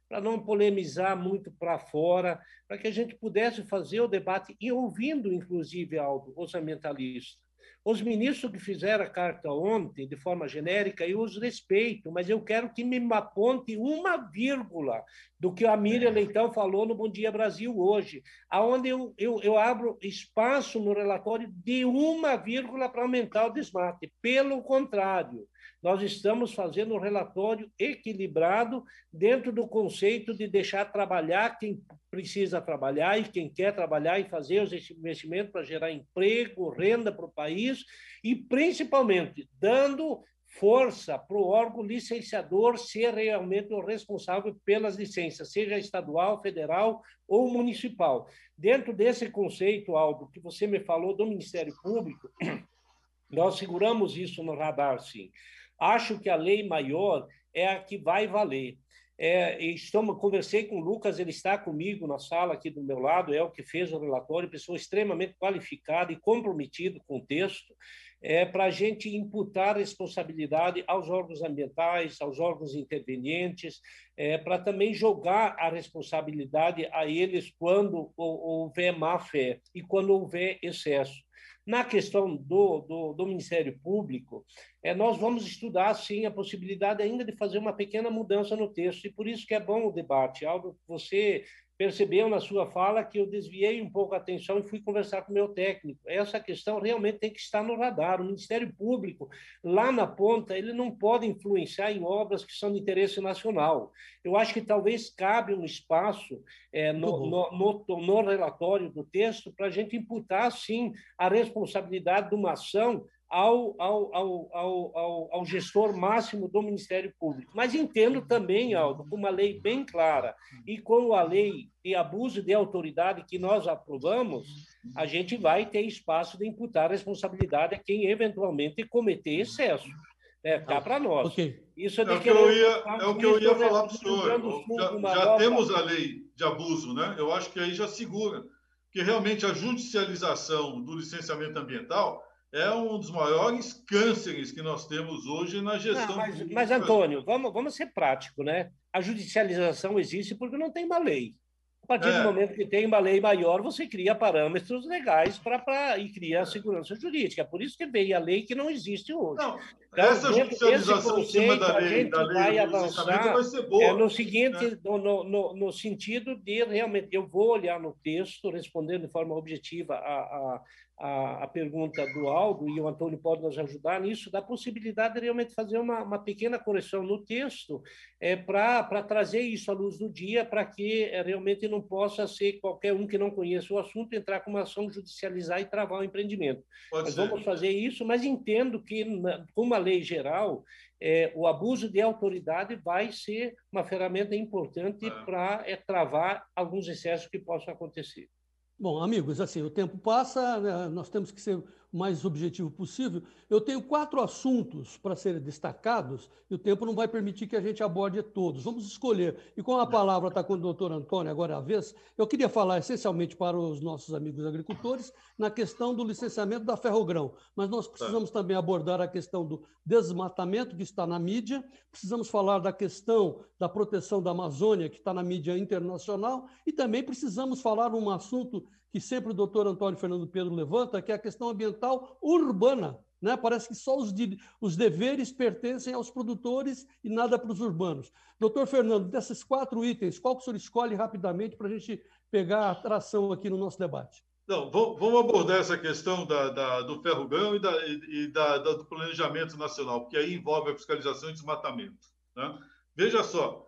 para não polemizar muito para fora, para que a gente pudesse fazer o debate e ouvindo, inclusive, Aldo, os ambientalistas. Os ministros que fizeram a carta ontem, de forma genérica, eu os respeito, mas eu quero que me aponte uma vírgula do que a Miriam Leitão falou no Bom Dia Brasil hoje, aonde eu abro espaço no relatório de uma vírgula para aumentar o desmate. Pelo contrário, nós estamos fazendo um relatório equilibrado dentro do conceito de deixar trabalhar quem precisa trabalhar e quem quer trabalhar e fazer os investimentos para gerar emprego, renda para o país e, principalmente, dando força para o órgão licenciador ser realmente o responsável pelas licenças, seja estadual, federal ou municipal. Dentro desse conceito, Aldo, que você me falou do Ministério Público, nós seguramos isso no radar, sim. Acho que a lei maior é a que vai valer. Conversei com o Lucas, ele está comigo na sala aqui do meu lado, é o que fez o relatório, pessoa extremamente qualificada e comprometida com o texto, para a gente imputar responsabilidade aos órgãos ambientais, aos órgãos intervenientes, para também jogar a responsabilidade a eles quando houver má-fé e quando houver excesso. Na questão do Ministério Público, nós vamos estudar, sim, a possibilidade ainda de fazer uma pequena mudança no texto, e por isso que é bom o debate. Aldo, você percebeu na sua fala que eu desviei um pouco a atenção e fui conversar com o meu técnico. Essa questão realmente tem que estar no radar. O Ministério Público, lá na ponta, ele não pode influenciar em obras que são de interesse nacional. Eu acho que talvez cabe um espaço no relatório do texto para a gente imputar, sim, a responsabilidade de uma ação ao gestor máximo do Ministério Público. Mas entendo também, Aldo, com uma lei bem clara e com a lei de abuso de autoridade que nós aprovamos, a gente vai ter espaço de imputar responsabilidade a quem eventualmente cometer excesso. Cá para nós. Okay. Isso é o que eu ia falar para o senhor. Já temos a lei de abuso, né? Eu acho que aí já segura, porque realmente a judicialização do licenciamento ambiental é um dos maiores cânceres que nós temos hoje na gestão. Mas Antônio, vamos ser prático, né? A judicialização existe porque não tem uma lei. A partir do momento que tem uma lei maior, você cria parâmetros legais e cria a segurança jurídica. Por isso que veio a lei que não existe hoje. Não, então, essa judicialização em cima da lei vai avançar vai ser boa. No seguinte, né? no sentido de realmente, eu vou olhar no texto, respondendo de forma objetiva a pergunta do Aldo, e o Antônio pode nos ajudar nisso, da possibilidade de realmente fazer uma pequena correção no texto para trazer isso à luz do dia, para que realmente não possa ser qualquer um que não conheça o assunto entrar com uma ação, judicializar e travar o empreendimento. Nós vamos fazer isso, mas entendo que, com uma lei geral, o abuso de autoridade vai ser uma ferramenta importante para travar alguns excessos que possam acontecer. Bom, amigos, assim, o tempo passa, né? Nós temos que ser o mais objetivo possível. Eu tenho 4 assuntos para serem destacados e o tempo não vai permitir que a gente aborde todos. Vamos escolher. E como a palavra está com o doutor Antônio, agora é a vez, eu queria falar essencialmente para os nossos amigos agricultores na questão do licenciamento da Ferrogrão. Mas nós precisamos também abordar a questão do desmatamento, que está na mídia, precisamos falar da questão da proteção da Amazônia, que está na mídia internacional, e também precisamos falar um assunto que sempre o doutor Antônio Fernando Pedro levanta, que é a questão ambiental urbana. Né? Parece que só os deveres pertencem aos produtores e nada para os urbanos. Doutor Fernando, desses 4 itens, qual que o senhor escolhe rapidamente para a gente pegar a tração aqui no nosso debate? Não, vamos abordar essa questão do Ferrogrão e do planejamento nacional, porque aí envolve a fiscalização e desmatamento. Né? Veja só,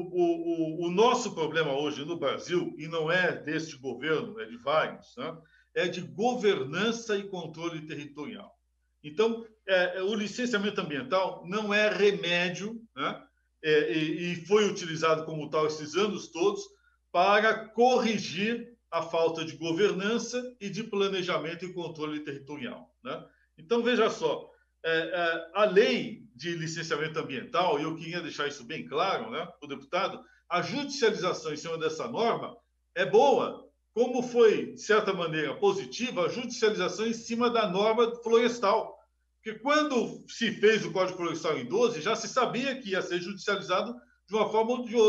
o nosso problema hoje no Brasil, e não é deste governo, é de vários, né? É de governança e controle territorial. Então, o licenciamento ambiental não é remédio, né? E foi utilizado como tal esses anos todos para corrigir a falta de governança e de planejamento e controle territorial. Né? Então, veja só, a lei de licenciamento ambiental, e eu queria deixar isso bem claro, né, para o deputado, a judicialização em cima dessa norma é boa, como foi, de certa maneira, positiva a judicialização em cima da norma florestal. Porque quando se fez o Código Florestal em 12, já se sabia que ia ser judicializado de uma forma ou de outra.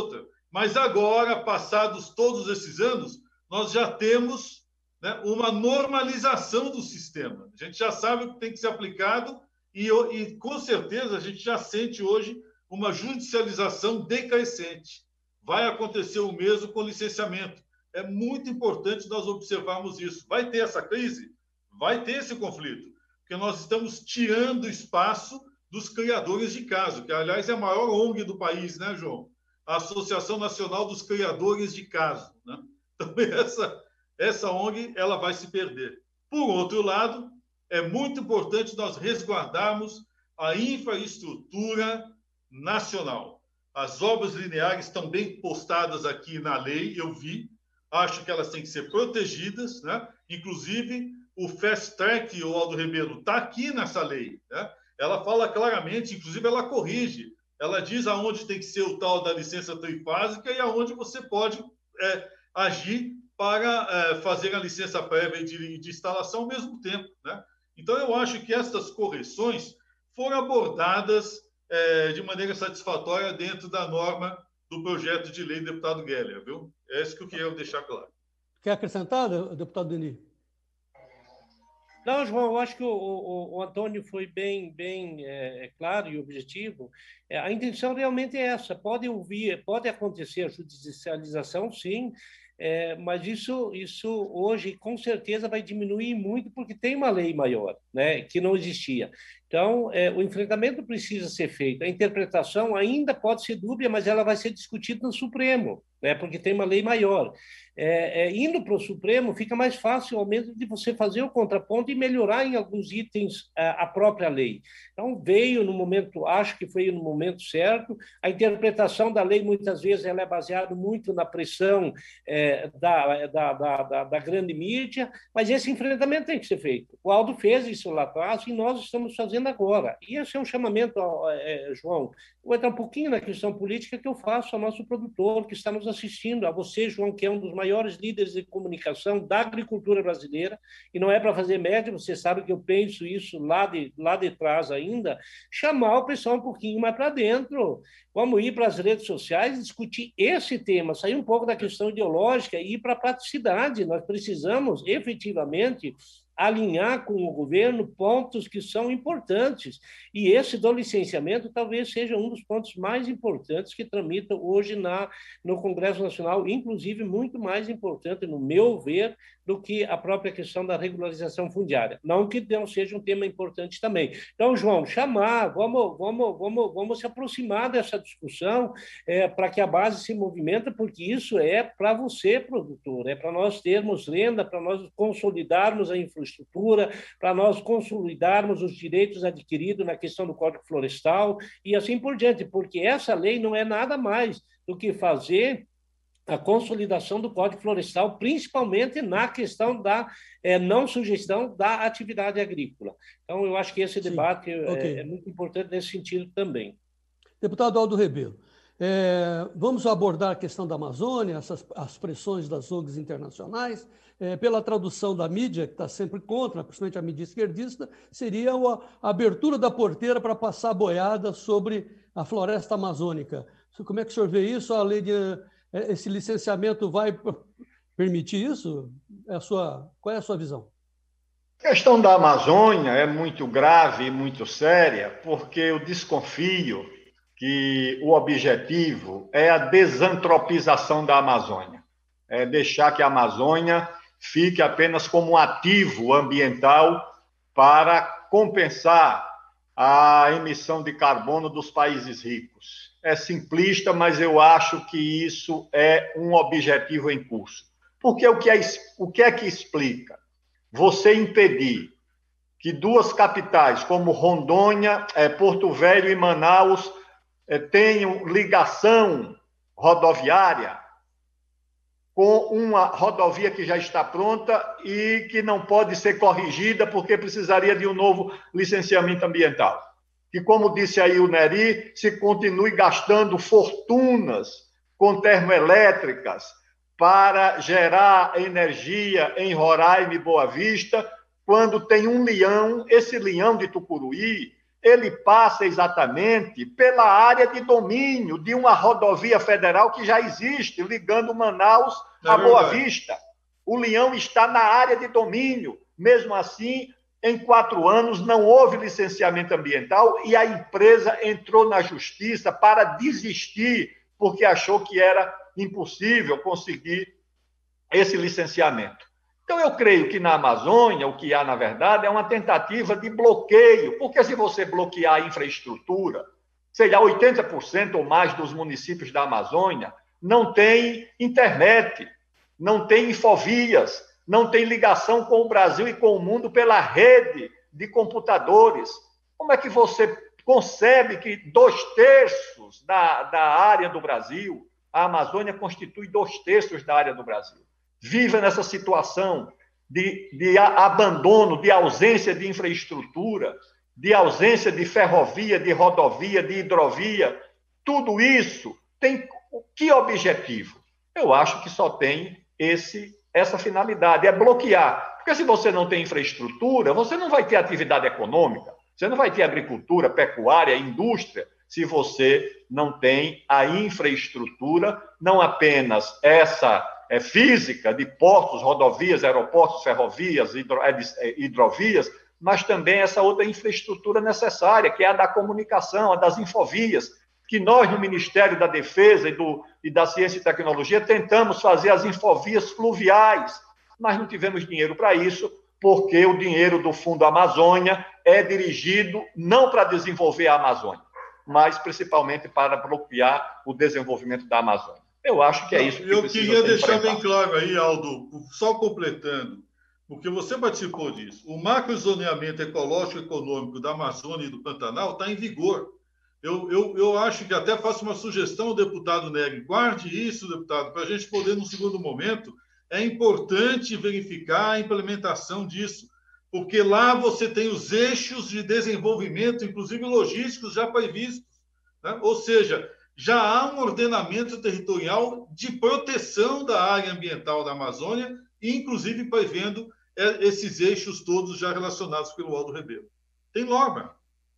Mas agora, passados todos esses anos, nós já temos, né, uma normalização do sistema. A gente já sabe o que tem que ser aplicado e com certeza, a gente já sente hoje uma judicialização decrescente. Vai acontecer o mesmo com o licenciamento. É muito importante nós observarmos isso. Vai ter essa crise? Vai ter esse conflito, porque nós estamos tirando espaço dos criadores de caso, que, aliás, é a maior ONG do país, né, João? A Associação Nacional dos Criadores de Caso, né? Então, essa ONG ela vai se perder. Por outro lado, é muito importante nós resguardarmos a infraestrutura nacional. As obras lineares estão bem postadas aqui na lei, eu vi, acho que elas têm que ser protegidas, né? Inclusive, o Fast Track, o Aldo Rebelo, está aqui nessa lei, né? Ela fala claramente, inclusive ela corrige, ela diz aonde tem que ser o tal da licença trifásica e aonde você pode agir para fazer a licença prévia de instalação ao mesmo tempo, né? Então, eu acho que essas correções foram abordadas de maneira satisfatória dentro da norma do projeto de lei do deputado Geller, viu? É isso que eu queria deixar claro. Quer acrescentar, deputado Denis? Não, João, eu acho que o Antônio foi bem claro e objetivo. A intenção realmente é essa. Pode acontecer a judicialização, sim, mas isso hoje, com certeza, vai diminuir muito, porque tem uma lei maior, né, que não existia. Então, o enfrentamento precisa ser feito. A interpretação ainda pode ser dúbia, mas ela vai ser discutida no Supremo, né, porque tem uma lei maior. Indo para o Supremo, fica mais fácil, ao menos, de você fazer o contraponto e melhorar em alguns itens a própria lei. Então, acho que veio no momento certo. A interpretação da lei, muitas vezes, ela é baseada muito na pressão da grande mídia, mas esse enfrentamento tem que ser feito. O Aldo fez isso lá atrás e nós estamos fazendo agora. E esse é um chamamento, João, vou entrar um pouquinho na questão política que eu faço ao nosso produtor que está nos assistindo, a você, João, que é um dos maiores líderes de comunicação da agricultura brasileira, e não é para fazer média, você sabe que eu penso isso lá de trás ainda, chamar o pessoal um pouquinho mais para dentro. Vamos ir para as redes sociais e discutir esse tema, sair um pouco da questão ideológica e ir para a praticidade. Nós precisamos, efetivamente, alinhar com o governo pontos que são importantes. E esse do licenciamento talvez seja um dos pontos mais importantes que tramitam hoje no Congresso Nacional, inclusive muito mais importante, no meu ver, do que a própria questão da regularização fundiária. Não que não seja um tema importante também. Então, João, vamos se aproximar dessa discussão para que a base se movimenta, porque isso é para você, produtor, é para nós termos renda, para nós consolidarmos a infraestrutura, para nós consolidarmos os direitos adquiridos na questão do Código Florestal e assim por diante, porque essa lei não é nada mais do que fazer a consolidação do Código Florestal, principalmente na questão da não sugestão da atividade agrícola. Então, eu acho que esse debate é muito importante nesse sentido também. Deputado Aldo Rebelo, vamos abordar a questão da Amazônia, as pressões das ONGs internacionais. Pela tradução da mídia, que está sempre contra, principalmente a mídia esquerdista, seria a abertura da porteira para passar a boiada sobre a floresta amazônica. Como é que o senhor vê isso? A lei esse licenciamento vai permitir isso? Qual é a sua visão? A questão da Amazônia é muito grave e muito séria, porque eu desconfio que o objetivo é a desantropização da Amazônia. É deixar que a Amazônia fique apenas como um ativo ambiental para compensar a emissão de carbono dos países ricos. É simplista, mas eu acho que isso é um objetivo em curso. Porque o que é que explica? Você impedir que duas capitais, como Rondônia, Porto Velho e Manaus, tenham ligação rodoviária com uma rodovia que já está pronta e que não pode ser corrigida porque precisaria de um novo licenciamento ambiental. Que, como disse aí o Neri, se continue gastando fortunas com termoelétricas para gerar energia em Roraima e Boa Vista, quando tem um leão, esse leão de Tucuruí, ele passa exatamente pela área de domínio de uma rodovia federal que já existe, ligando Manaus a Boa Vista. O Leão está na área de domínio. Mesmo assim, em 4 anos, não houve licenciamento ambiental e a empresa entrou na justiça para desistir, porque achou que era impossível conseguir esse licenciamento. Então, eu creio que na Amazônia, o que há, na verdade, é uma tentativa de bloqueio, porque se você bloquear a infraestrutura, sei lá, 80% ou mais dos municípios da Amazônia não tem internet, não tem infovias, não tem ligação com o Brasil e com o mundo pela rede de computadores. Como é que você concebe que 2/3 da área do Brasil, a Amazônia constitui 2/3 da área do Brasil, vive nessa situação de abandono, de ausência de infraestrutura, de ausência de ferrovia, de rodovia, de hidrovia? Tudo isso tem que objetivo? Eu acho que só tem essa finalidade, é bloquear. Porque se você não tem infraestrutura, você não vai ter atividade econômica, você não vai ter agricultura, pecuária, indústria, se você não tem a infraestrutura, não apenas essa física de portos, rodovias, aeroportos, ferrovias, hidrovias, mas também essa outra infraestrutura necessária, que é a da comunicação, a das infovias, que nós, no Ministério da Defesa e da Ciência e Tecnologia, tentamos fazer as infovias fluviais, mas não tivemos dinheiro para isso, porque o dinheiro do Fundo Amazônia é dirigido não para desenvolver a Amazônia, mas principalmente para bloquear o desenvolvimento da Amazônia. Eu acho que é isso que eu queria deixar bem claro aí, Aldo, só completando, porque você participou disso. O macrozoneamento ecológico e econômico da Amazônia e do Pantanal está em vigor. Eu acho que até faço uma sugestão ao deputado Negri. Guarde isso, deputado, para a gente poder, no segundo momento, é importante verificar a implementação disso, porque lá você tem os eixos de desenvolvimento, inclusive logísticos, já previstos, né? Ou seja, já há um ordenamento territorial de proteção da área ambiental da Amazônia, inclusive prevendo esses eixos todos já relacionados pelo Aldo Rebelo. Tem norma.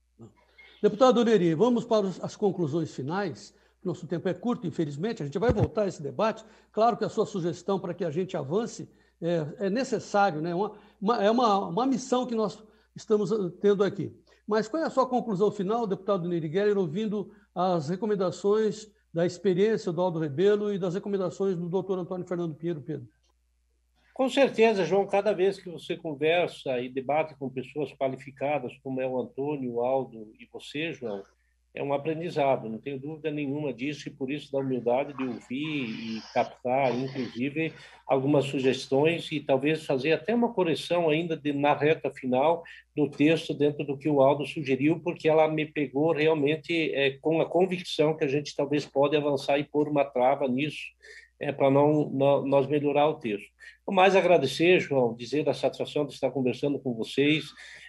Deputado Neri, vamos para as conclusões finais. Nosso tempo é curto, infelizmente, a gente vai voltar a esse debate. Claro que a sua sugestão para que a gente avance é necessário, né? É uma missão que nós estamos tendo aqui. Mas qual é a sua conclusão final, deputado Neri Geller, ouvindo as recomendações da experiência do Aldo Rebelo e das recomendações do doutor Antônio Fernando Pinheiro, Pedro? Com certeza, João, cada vez que você conversa e debate com pessoas qualificadas, como é o Antônio, o Aldo e você, João, é um aprendizado, não tenho dúvida nenhuma disso, e por isso da humildade de ouvir e captar, inclusive, algumas sugestões e talvez fazer até uma correção ainda na reta final do texto dentro do que o Aldo sugeriu, porque ela me pegou realmente com a convicção que a gente talvez pode avançar e pôr uma trava nisso, para nós melhorar o texto. O mais agradecer, João, dizer da satisfação de estar conversando com vocês,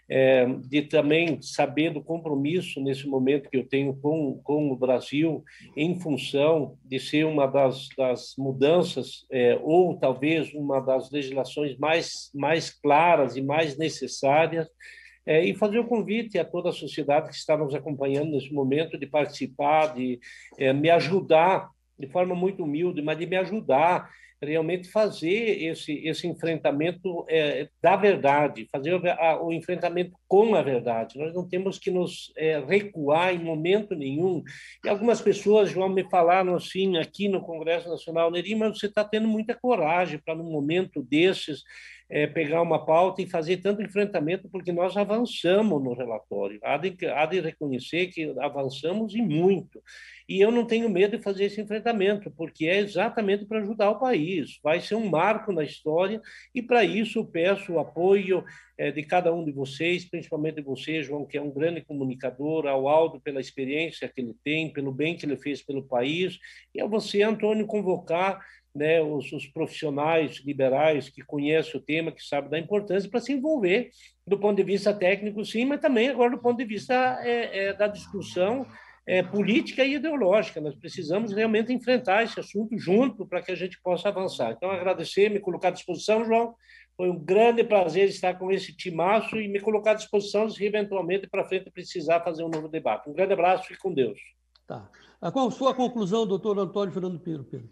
de também saber do compromisso nesse momento que eu tenho com o Brasil, em função de ser uma das mudanças, ou talvez uma das legislações mais claras e mais necessárias, e fazer o convite a toda a sociedade que está nos acompanhando nesse momento de participar, de me ajudar, de forma muito humilde, mas de me ajudar realmente fazer esse enfrentamento da verdade, fazer o enfrentamento com a verdade. Nós não temos que nos recuar em momento nenhum. E algumas pessoas, João, me falaram assim, aqui no Congresso Nacional, Neri, mas você está tendo muita coragem para, num momento desses, pegar uma pauta e fazer tanto enfrentamento, porque nós avançamos no relatório. Há de reconhecer que avançamos e muito. E eu não tenho medo de fazer esse enfrentamento, porque é exatamente para ajudar o país. Vai ser um marco na história, e para isso eu peço o apoio de cada um de vocês, principalmente de você, João, que é um grande comunicador, ao Aldo pela experiência que ele tem, pelo bem que ele fez pelo país, e a você, Antônio, convocar, né, os profissionais liberais que conhecem o tema, que sabem da importância, para se envolver do ponto de vista técnico, sim, mas também agora do ponto de vista da discussão política e ideológica. Nós precisamos realmente enfrentar esse assunto junto para que a gente possa avançar. Então, agradecer, me colocar à disposição, João, Foi um grande prazer estar com esse timaço e me colocar à disposição se eventualmente para frente precisar fazer um novo debate. Um grande abraço e com Deus. Tá. Qual a sua conclusão, doutor Antônio Fernando Pinheiro Pedro?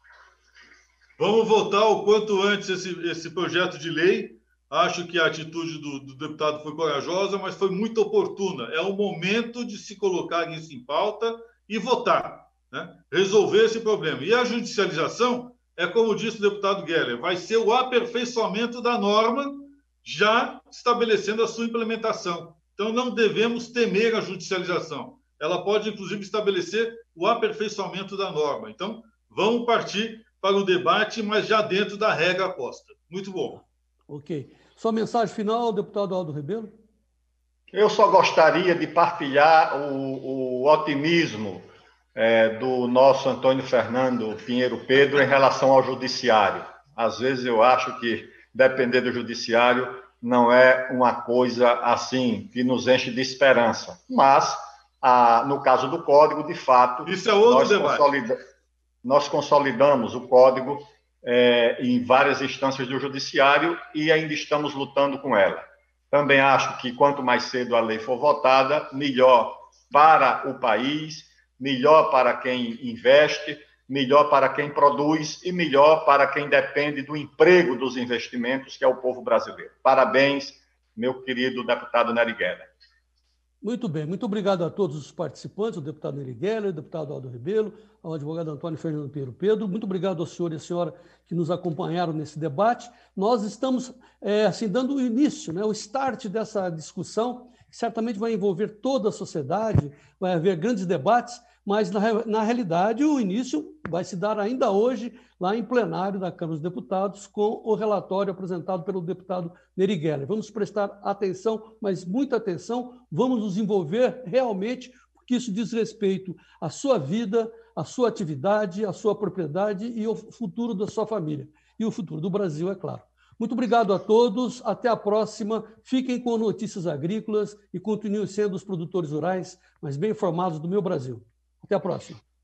Vamos votar o quanto antes esse projeto de lei. Acho que a atitude do deputado foi corajosa, mas foi muito oportuna. É o momento de se colocar isso em pauta e votar, né? Resolver esse problema. E a judicialização é, como disse o deputado Geller, vai ser o aperfeiçoamento da norma, já estabelecendo a sua implementação. Então, não devemos temer a judicialização. Ela pode, inclusive, estabelecer o aperfeiçoamento da norma. Então, vamos partir para o debate, mas já dentro da regra posta. Muito bom. Ok. Sua mensagem final, deputado Aldo Rebelo? Eu só gostaria de partilhar o otimismo do nosso Antônio Fernando Pinheiro Pedro em relação ao judiciário. Às vezes eu acho que depender do judiciário não é uma coisa assim que nos enche de esperança. Mas, no caso do Código, de fato, isso é outro debate. Nós consolidamos o Código em várias instâncias do judiciário e ainda estamos lutando com ela. Também acho que quanto mais cedo a lei for votada, melhor para o país, melhor para quem investe, melhor para quem produz e melhor para quem depende do emprego dos investimentos, que é o povo brasileiro. Parabéns, meu querido deputado Nery Geller. Muito bem, muito obrigado a todos os participantes, o deputado Nery Geller, o deputado Aldo Rebelo, ao advogado Antônio Fernando Pinheiro Pedro. Muito obrigado ao senhor e à senhora que nos acompanharam nesse debate. Nós estamos assim, dando o início, né, o start dessa discussão, que certamente vai envolver toda a sociedade, vai haver grandes debates, mas, na realidade, o início vai se dar ainda hoje, lá em plenário da Câmara dos Deputados, com o relatório apresentado pelo deputado Nery Geller. Vamos prestar atenção, mas muita atenção, vamos nos envolver realmente, porque isso diz respeito à sua vida, à sua atividade, à sua propriedade e ao futuro da sua família. E o futuro do Brasil, é claro. Muito obrigado a todos, até a próxima. Fiquem com Notícias Agrícolas e continuem sendo os produtores rurais mais bem informados do meu Brasil. Até a próxima.